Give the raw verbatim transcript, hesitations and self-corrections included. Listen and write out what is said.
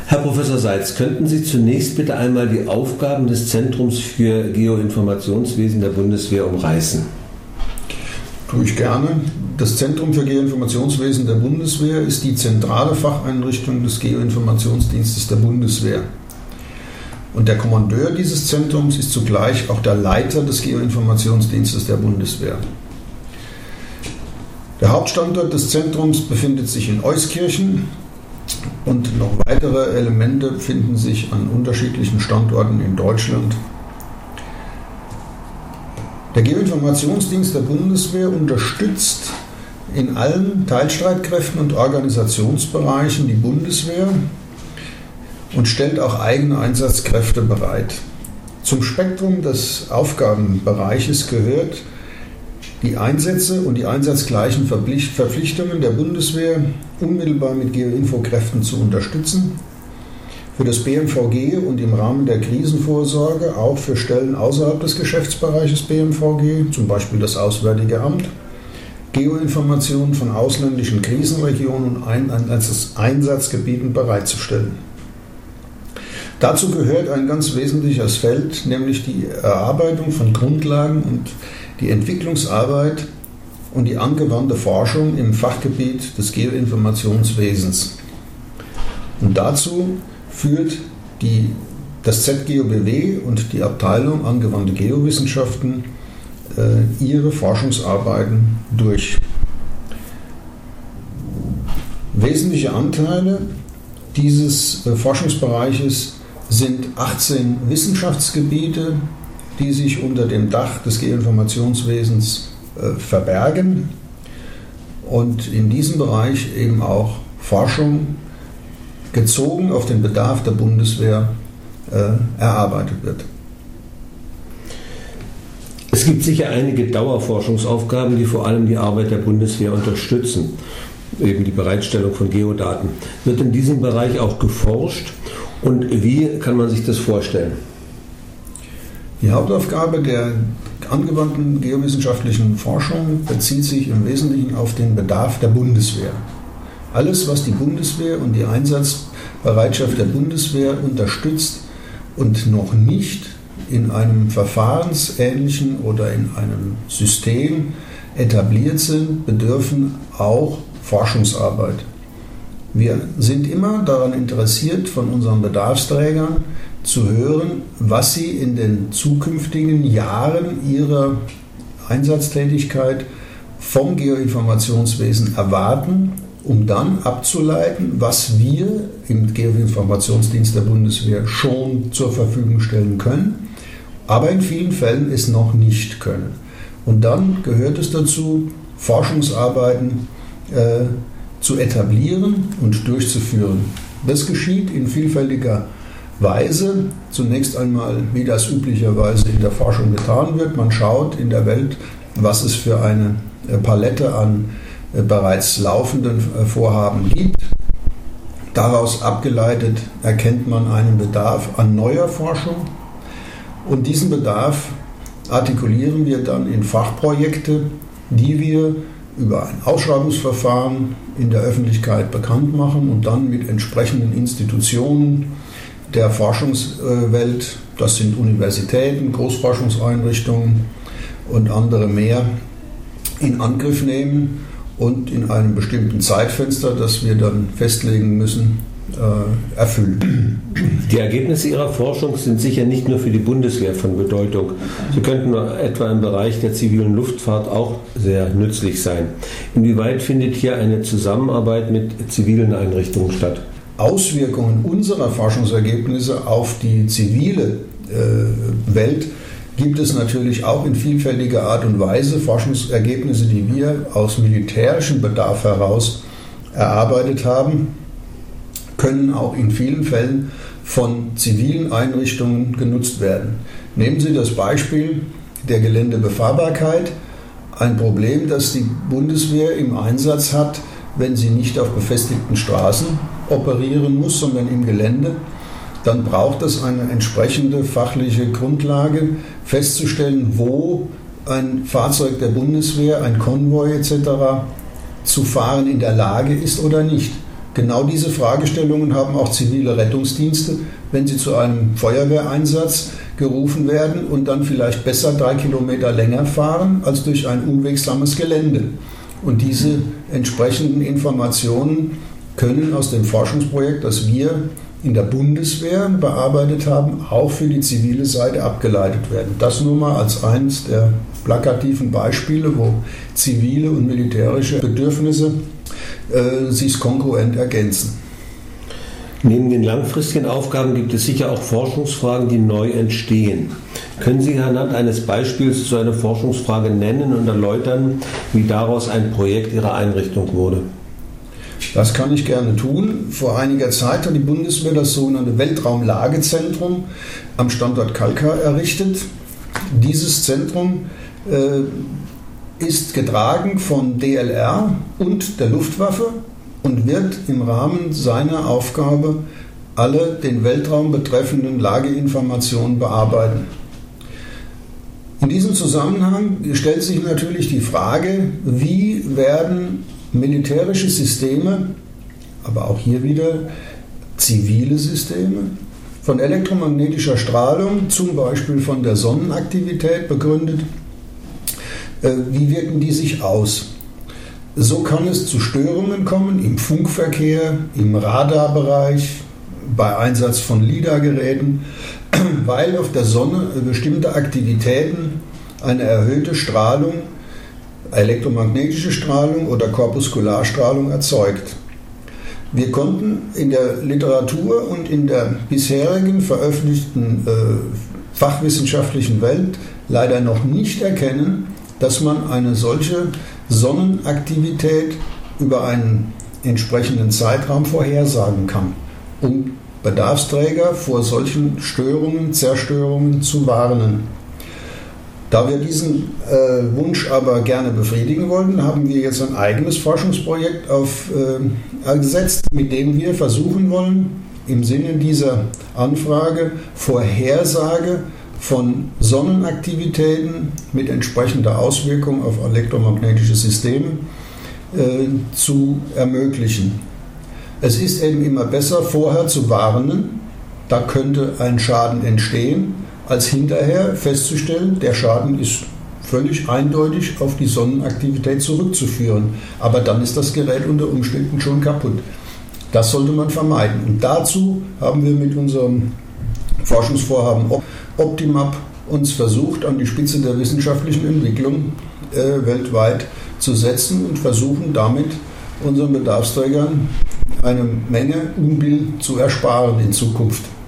Herr Professor Seitz, könnten Sie zunächst bitte einmal die Aufgaben des Zentrums für Geoinformationswesen der Bundeswehr umreißen? Tue ich gerne. Das Zentrum für Geoinformationswesen der Bundeswehr ist die zentrale Facheinrichtung des Geoinformationsdienstes der Bundeswehr. Und der Kommandeur dieses Zentrums ist zugleich auch der Leiter des Geoinformationsdienstes der Bundeswehr. Der Hauptstandort des Zentrums befindet sich in Euskirchen und noch weitere Elemente finden sich an unterschiedlichen Standorten in Deutschland. Der Geoinformationsdienst der Bundeswehr unterstützt in allen Teilstreitkräften und Organisationsbereichen die Bundeswehr und stellt auch eigene Einsatzkräfte bereit. Zum Spektrum des Aufgabenbereiches gehört die Einsätze und die einsatzgleichen Verpflichtungen der Bundeswehr unmittelbar mit Geoinfokräften zu unterstützen, für das B M V G und im Rahmen der Krisenvorsorge auch für Stellen außerhalb des Geschäftsbereiches B M V G, zum Beispiel das Auswärtige Amt, Geoinformationen von ausländischen Krisenregionen und Einsatzgebieten bereitzustellen. Dazu gehört ein ganz wesentliches Feld, nämlich die Erarbeitung von Grundlagen und die Entwicklungsarbeit und die angewandte Forschung im Fachgebiet des Geoinformationswesens. Und dazu führt die, das Z G O B W und die Abteilung Angewandte Geowissenschaften äh, ihre Forschungsarbeiten durch. Wesentliche Anteile dieses äh, Forschungsbereiches sind achtzehn Wissenschaftsgebiete, die sich unter dem Dach des Geoinformationswesens äh, verbergen und in diesem Bereich eben auch Forschung gezogen auf den Bedarf der Bundeswehr äh, erarbeitet wird. Es gibt sicher einige Dauerforschungsaufgaben, die vor allem die Arbeit der Bundeswehr unterstützen, eben die Bereitstellung von Geodaten. Wird in diesem Bereich auch geforscht und wie kann man sich das vorstellen? Die Hauptaufgabe der angewandten geowissenschaftlichen Forschung bezieht sich im Wesentlichen auf den Bedarf der Bundeswehr. Alles, was die Bundeswehr und die Einsatzbereitschaft der Bundeswehr unterstützt und noch nicht in einem verfahrensähnlichen oder in einem System etabliert sind, bedürfen auch Forschungsarbeit. Wir sind immer daran interessiert, von unseren Bedarfsträgern zu hören, was sie in den zukünftigen Jahren ihrer Einsatztätigkeit vom Geoinformationswesen erwarten, um dann abzuleiten, was wir im Geoinformationsdienst der Bundeswehr schon zur Verfügung stellen können, aber in vielen Fällen es noch nicht können. Und dann gehört es dazu, Forschungsarbeiten äh, zu etablieren und durchzuführen. Das geschieht in vielfältiger Weise. Zunächst einmal, wie das üblicherweise in der Forschung getan wird. Man schaut in der Welt, was es für eine Palette an bereits laufenden Vorhaben gibt. Daraus abgeleitet erkennt man einen Bedarf an neuer Forschung und diesen Bedarf artikulieren wir dann in Fachprojekte, die wir über ein Ausschreibungsverfahren in der Öffentlichkeit bekannt machen und dann mit entsprechenden Institutionen der Forschungswelt, das sind Universitäten, Großforschungseinrichtungen und andere mehr, in Angriff nehmen und in einem bestimmten Zeitfenster, das wir dann festlegen müssen, äh, erfüllen. Die Ergebnisse Ihrer Forschung sind sicher nicht nur für die Bundeswehr von Bedeutung. Sie könnten etwa im Bereich der zivilen Luftfahrt auch sehr nützlich sein. Inwieweit findet hier eine Zusammenarbeit mit zivilen Einrichtungen statt? Auswirkungen unserer Forschungsergebnisse auf die zivile äh, Welt gibt es natürlich auch in vielfältiger Art und Weise. Forschungsergebnisse, die wir aus militärischem Bedarf heraus erarbeitet haben, können auch in vielen Fällen von zivilen Einrichtungen genutzt werden. Nehmen Sie das Beispiel der Geländebefahrbarkeit, ein Problem, das die Bundeswehr im Einsatz hat, wenn sie nicht auf befestigten Straßen operieren muss, sondern im Gelände. Dann braucht es eine entsprechende fachliche Grundlage, festzustellen, wo ein Fahrzeug der Bundeswehr, ein Konvoi et cetera zu fahren in der Lage ist oder nicht. Genau diese Fragestellungen haben auch zivile Rettungsdienste, wenn sie zu einem Feuerwehreinsatz gerufen werden und dann vielleicht besser drei Kilometer länger fahren als durch ein unwegsames Gelände. Und diese entsprechenden Informationen können aus dem Forschungsprojekt, das wir in der Bundeswehr bearbeitet haben, auch für die zivile Seite abgeleitet werden. Das nur mal als eines der plakativen Beispiele, wo zivile und militärische Bedürfnisse äh, sich kongruent ergänzen. Neben den langfristigen Aufgaben gibt es sicher auch Forschungsfragen, die neu entstehen. Können Sie anhand eines Beispiels so eine Forschungsfrage nennen und erläutern, wie daraus ein Projekt Ihrer Einrichtung wurde? Das kann ich gerne tun. Vor einiger Zeit hat die Bundeswehr das sogenannte Weltraumlagezentrum am Standort Kalkar errichtet. Dieses Zentrum äh, ist getragen von D L R und der Luftwaffe und wird im Rahmen seiner Aufgabe alle den Weltraum betreffenden Lageinformationen bearbeiten. In diesem Zusammenhang stellt sich natürlich die Frage, wie werden militärische Systeme, aber auch hier wieder zivile Systeme, von elektromagnetischer Strahlung, zum Beispiel von der Sonnenaktivität begründet, äh, wie wirken die sich aus? So kann es zu Störungen kommen im Funkverkehr, im Radarbereich, bei Einsatz von L I D A-Geräten, weil auf der Sonne bestimmte Aktivitäten eine erhöhte Strahlung, elektromagnetische Strahlung oder Korpuskularstrahlung erzeugt. Wir konnten in der Literatur und in der bisherigen veröffentlichten äh, fachwissenschaftlichen Welt leider noch nicht erkennen, dass man eine solche Sonnenaktivität über einen entsprechenden Zeitraum vorhersagen kann, um Bedarfsträger vor solchen Störungen, Zerstörungen zu warnen. Da wir diesen äh, Wunsch aber gerne befriedigen wollten, haben wir jetzt ein eigenes Forschungsprojekt aufgesetzt, äh, mit dem wir versuchen wollen, im Sinne dieser Anfrage Vorhersage von Sonnenaktivitäten mit entsprechender Auswirkung auf elektromagnetische Systeme äh, zu ermöglichen. Es ist eben immer besser, vorher zu warnen, da könnte ein Schaden entstehen, als hinterher festzustellen, der Schaden ist völlig eindeutig auf die Sonnenaktivität zurückzuführen. Aber dann ist das Gerät unter Umständen schon kaputt. Das sollte man vermeiden. Und dazu haben wir mit unserem Forschungsvorhaben Optimap uns versucht, an die Spitze der wissenschaftlichen Entwicklung äh, weltweit zu setzen und versuchen damit unseren Bedarfsträgern eine Menge Unbill zu ersparen in Zukunft.